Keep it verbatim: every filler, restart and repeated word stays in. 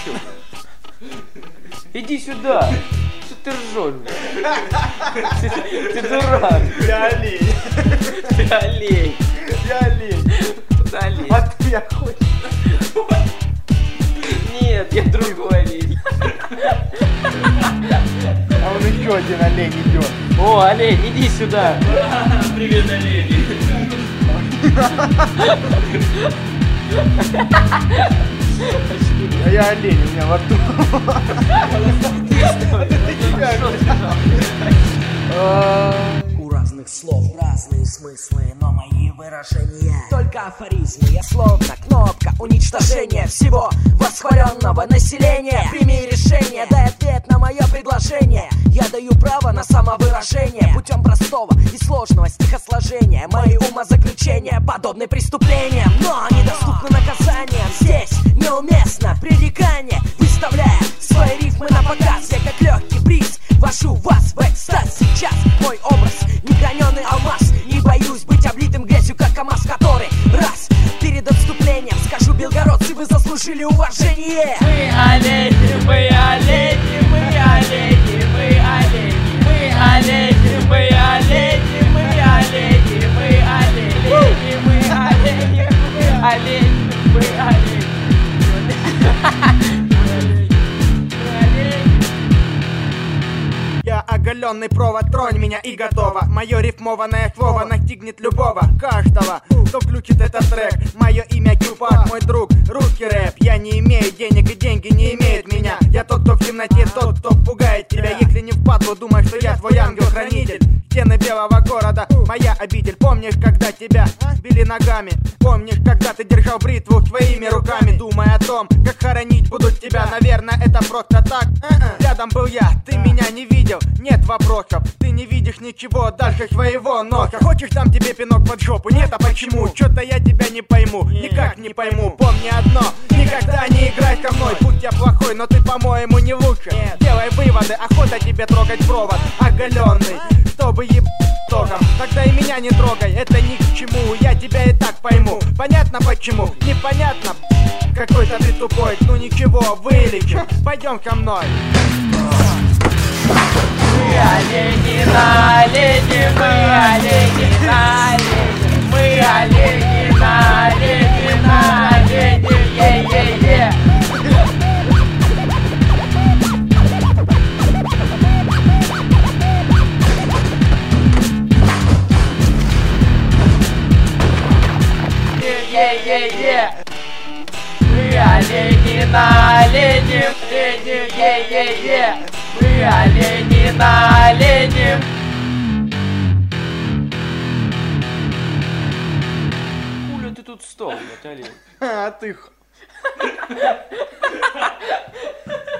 чё? Иди сюда. Что ты ржешь, блядь? Ты, ты дурак. Я олень. Ты олень. Я олень. Куда олень? А ты охотник. Нет, я другой олень. А он еще один олень идет. О, олень, иди сюда. Привет, олень. А я олень, у меня во рту. У разных слов разные смыслы, но мои выражения только афоризмы. Я словно кнопка уничтожения всего восхваленного населения. Прими решение, дай ответ на мое предложение. Я даю право на самовыражение путем простого и сложного стихосложения. Мои умозаключения подобны преступлениям, но недоступны наказаниям. Здесь неуместно пререкание, выставляя свои рифмы на показ. Я как легкий бриз вожу вас в экстаз. Сейчас мой образ неграненый алмаз. Не боюсь быть облитым грязью, как КамАЗ, который раз перед отступлением скажу: белгородцы, вы заслужили уважение. Мы олени, мы олени, мы олени, мы олени, мы олени, мы олени, мы олени, мы олени, мы олени, мы олени, мы олени. Я оголенный провод, тронь меня и готово. Мое рифмованное слово настигнет любого, каждого, кто включит этот трек. Мое имя Кюпак, мой друг, русский рэп. Я не имею денег, и деньги не имеют меня. Я тот, кто в темноте, тот, кто пугает тебя. Если не впадлу, думаешь, что я твой ангел-хранитель. Стены белого города, моя обитель. Помнишь, когда тебя били ногами? Помнишь, когда ты держал бритву своими руками? Думая о том, как хоронить будут тебя. Наверное, это просто так. Рядом был я, ты меня не видел. Нет вопросов, ты не видишь ничего дальше своего носа. Хочешь, дам тебе пинок под жопу? Нет, а почему? Чё-то я тебя не пойму, никак не пойму. Помни одно, никогда не играй со мной. Пусть я плохой, но ты, по-моему, не лучше. Делай выводы, охота тебе трогать провод оголенный, чтобы еб... током. Тогда и меня не трогай, это ни к чему. Я тебя и так пойму, понятно почему? Непонятно, какой-то ты тупой. Ну ничего, вылечим, пойдем со мной. Мы олени на олени, мы олени на олени, мы олени на олени, на олени, е-е-е. Е-е-е-е. Мы олени на олени, олени, е-е-е. Мы олени на олени. Хуля ты тут стал, блядь, олень? А ты...